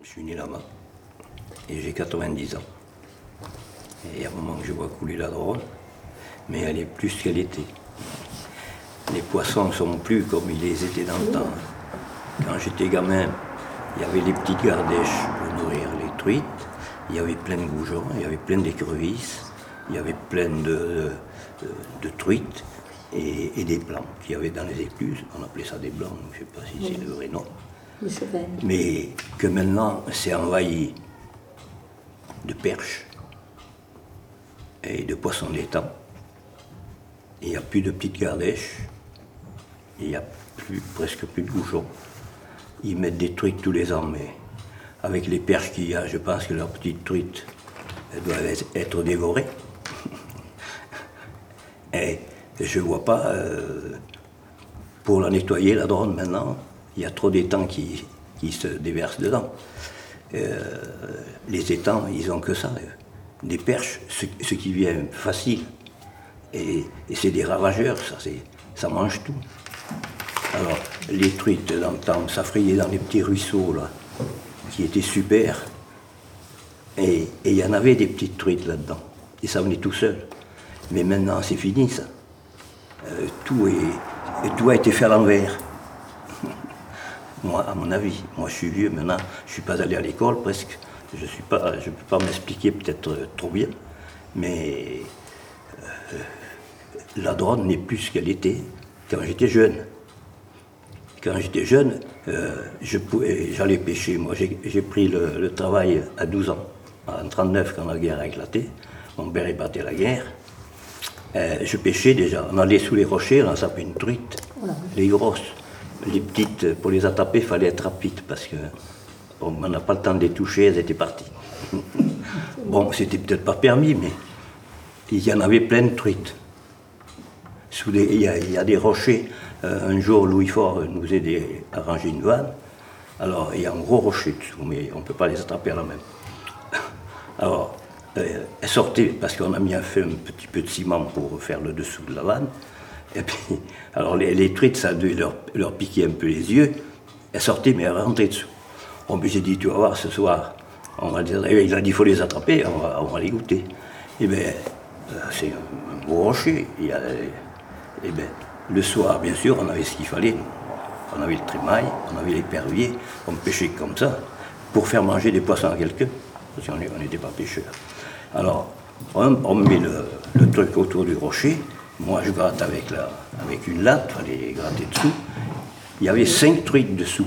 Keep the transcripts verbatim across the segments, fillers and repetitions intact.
Je suis né là-bas et j'ai quatre-vingt-dix ans. Et il y a un moment que je vois couler la Dronne, mais elle est plus qu'elle était. Les poissons ne sont plus comme ils les étaient dans le temps. Quand j'étais gamin, il y avait les petites gardèches pour nourrir les truites, il y avait plein de goujons, il y avait plein d'écrevisses, il y avait plein de, de, de truites et, et des blancs qu'il y avait dans les écluses. On appelait ça des blancs, je ne sais pas si oui. C'est le vrai nom. Mais que maintenant c'est envahi de perches et de poissons d'étang. Il n'y a plus de petites gardèches, il n'y a plus, presque plus de goujons. Ils mettent des truites tous les ans, mais avec les perches qu'il y a, je pense que leurs petites truites elles doivent être dévorées. Et je ne vois pas, euh, pour la nettoyer, la Dronne maintenant, il y a trop d'étangs qui, qui se déversent dedans. Euh, les étangs, ils n'ont que ça, des perches, ce, ce qui vient facile. Et, et c'est des ravageurs, ça, ça mange tout. Alors, les truites, dans le temps, ça frayait dans les petits ruisseaux, là, qui étaient super. Et il y en avait des petites truites là-dedans. Et ça venait tout seul. Mais maintenant, c'est fini, ça. Euh, tout, est, tout a été fait à l'envers. Moi, à mon avis, moi je suis vieux maintenant, je ne suis pas allé à l'école presque. Je ne peux pas m'expliquer peut-être euh, trop bien. Mais euh, la Dronne n'est plus ce qu'elle était quand j'étais jeune. Quand j'étais jeune, euh, j'allais pêcher. Moi, j'ai pris le, le travail à douze ans. En trente-neuf, quand la guerre a éclaté, mon père est battu à la guerre. Euh, je pêchais déjà. On allait sous les rochers, on s'appelait une truite, les grosses. Les petites, pour les attraper, il fallait être rapide parce que on n'a pas le temps de les toucher, elles étaient parties. Bon, c'était peut-être pas permis, mais il y en avait plein de truites. Sous les, il, y a, il y a des rochers. Euh, un jour, Louis Fort nous aidait à ranger une vanne. Alors, il y a un gros rocher dessous, mais on ne peut pas les attraper à la main. Alors, euh, elles sortaient, parce qu'on a mis un, fait un petit peu de ciment pour faire le dessous de la vanne. Et puis, alors les, les truites, ça devait leur, leur piquer un peu les yeux. Elles sortaient, mais elles rentraient dessous. Bon, puis j'ai dit, tu vas voir, ce soir, on va dire, il a dit, il faut les attraper, on va, on va les goûter. Et bien, c'est un gros rocher. Il y a, et bien, le soir, bien sûr, on avait ce qu'il fallait. On avait le trémail, on avait l'épervier, on pêchait comme ça, pour faire manger des poissons à quelqu'un, parce qu'on n'était pas pêcheurs. Alors, on, on met le, le truc autour du rocher. Moi, je gratte avec, la, avec une latte, il fallait les gratter dessous. Il y avait cinq truites dessous.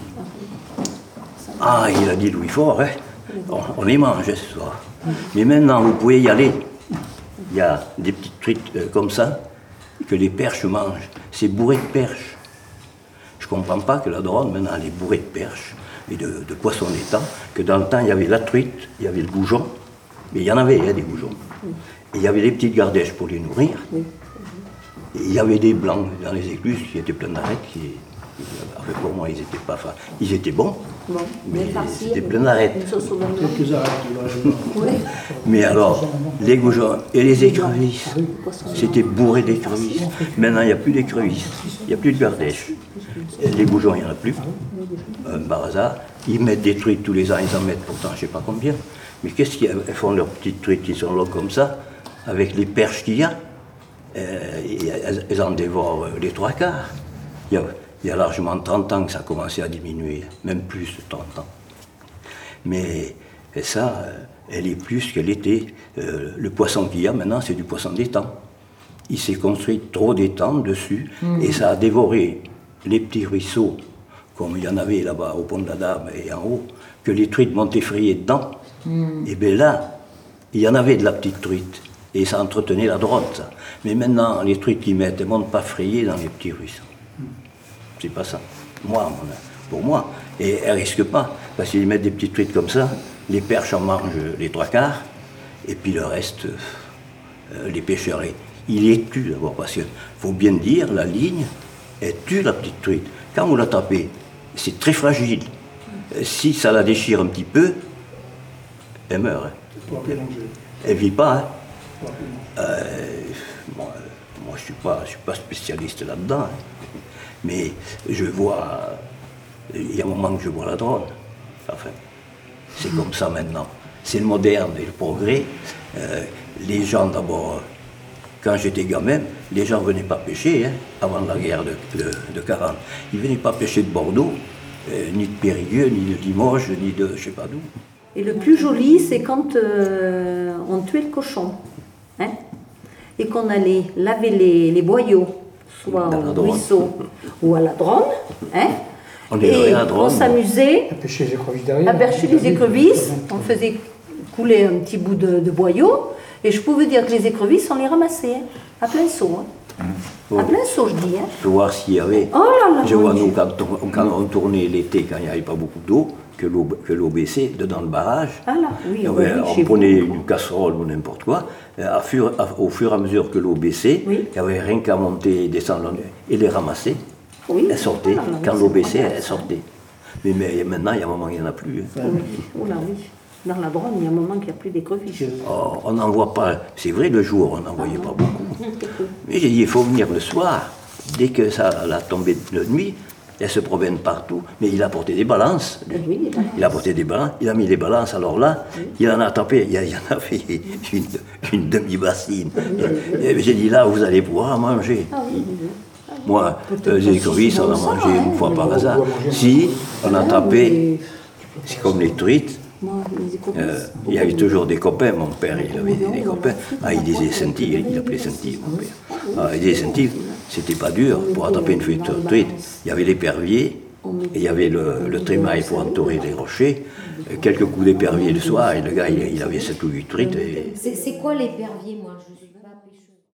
Ah, il a dit Louis Fort, hein, on, on les mange ce soir. Mais maintenant, vous pouvez y aller. Il y a des petites truites euh, comme ça, que les perches mangent. C'est bourré de perches. Je ne comprends pas que la Dronne, maintenant, elle est bourrée de perches et de, de poissons d'étang, que dans le temps, il y avait la truite, il y avait le goujon, mais il y en avait, hein, des goujons. Et il y avait les petites gardèches pour les nourrir. Et il y avait des blancs dans les écluses qui étaient pleins d'arêtes. Qui, pour moi, ils étaient pas, enfin, ils étaient bons, bon, mais ils étaient pleins d'arêtes. Quelques arêtes. Mais alors, les goujons et les écrevisses, c'était bourré d'écrevisses. Maintenant, il n'y a plus d'écrevisses, il n'y a plus de gardèches. Les goujons, il n'y en a plus. Un par hasard, ils mettent des truites tous les ans, ils en mettent pourtant je ne sais pas combien. Mais qu'est-ce qu'ils font leurs petites truites qui sont là comme ça, avec les perches qu'il y a? Euh, elles, elles en dévorent les trois quarts. Il y, a, il y a largement trente ans que ça a commencé à diminuer, même plus de trente ans. Mais ça, elle est plus qu'elle était. Euh, le poisson qu'il y a maintenant, c'est du poisson d'étang. Il s'est construit trop d'étangs dessus, mmh. et ça a dévoré les petits ruisseaux, comme il y en avait là-bas au pont de la Dame et en haut, que les truites montaient frayer dedans. Mmh. Et bien là, il y en avait de la petite truite. Et ça entretenait la Dronne, ça. Mais maintenant, les truites qu'ils mettent, elles ne montent pas frayer dans les petits ruisseaux. C'est pas ça. Moi, pour moi. Et elles ne risquent pas. Parce qu'ils mettent des petites truites comme ça, les perches en mangent les trois quarts, et puis le reste, euh, les pêcheurs, ils les tuent d'abord. Parce qu'il faut bien dire, la ligne, elle tue la petite truite. Quand vous l'attrapez, c'est très fragile. Si ça la déchire un petit peu, elle meurt. Hein. Elle ne vit pas. Hein. Euh, moi, moi, je ne suis, suis pas spécialiste là-dedans, hein. Mais je vois, il y a un moment que je vois la Dronne. Enfin, C'est comme ça maintenant. C'est le moderne et le progrès. Euh, les gens, d'abord, quand j'étais gamin, les gens ne venaient pas pêcher hein, avant la guerre de, de, de quarante. Ils ne venaient pas pêcher de Bordeaux, euh, ni de Périgueux, ni de Limoges, ni de je ne sais pas d'où. Et le plus joli, c'est quand euh, on tuait le cochon. Hein, et qu'on allait laver les, les boyaux, soit au ruisseau ou à la Dronne. Hein, on et on s'amusait à pêcher les écrevisses derrière. À pêcher les écrevisses. On faisait couler un petit bout de, de boyau. Et je pouvais dire que les écrevisses, on les ramassait. Hein, à plein seau. Hein. Mmh. À plein seau, je dis. Hein. Pour voir s'il y avait. Oh là là, je vois, nous, quand on, quand on tournait l'été, quand il n'y avait pas beaucoup d'eau, que l'eau baissait dedans le barrage. Ah là, oui, on, oui, on prenait vous. une casserole ou n'importe quoi. À fur, à, au fur et à mesure que l'eau baissait, oui. il n'y avait rien qu'à monter et descendre et les ramasser. Oui. Elles sortaient. Ah là, quand l'eau baissait, elles sortaient. Mais, mais maintenant, il y a un moment, il n'y en a plus. Hein. Oui. Oh là, oui. Dans la Dronne, il y a un moment qu'il n'y a plus d'écrevisses. Oh, on n'en voit pas. C'est vrai, le jour, on n'en voyait pas beaucoup. Mais j'ai dit, il faut venir le soir. Dès que ça l'a tombé de nuit, elles se promènent partout. Mais il a apporté des balances. Oui, des balances. Il a apporté des balances. Il a mis des balances. Alors là, oui. il en a tapé. Il, il en a fait une, une demi-bassine. Oui, oui. J'ai dit, là, vous allez pouvoir manger. Ah, oui, oui. Ah, oui. Moi, les écrevisses, on a mangé une fois par hasard. Si, on a tapé, c'est comme les truites. Euh, il y avait toujours des copains, mon père, il avait des copains. Ah, il disait scintille, il appelait scintille, mon père. Ah, il disait scintille, c'était pas dur pour attraper une truite. Il y avait l'épervier, et il y avait le, le trémail pour entourer les rochers, quelques coups d'épervier le soir, et le gars, il, il avait sept ou huit truites. Et... C'est quoi l'épervier, moi je suis...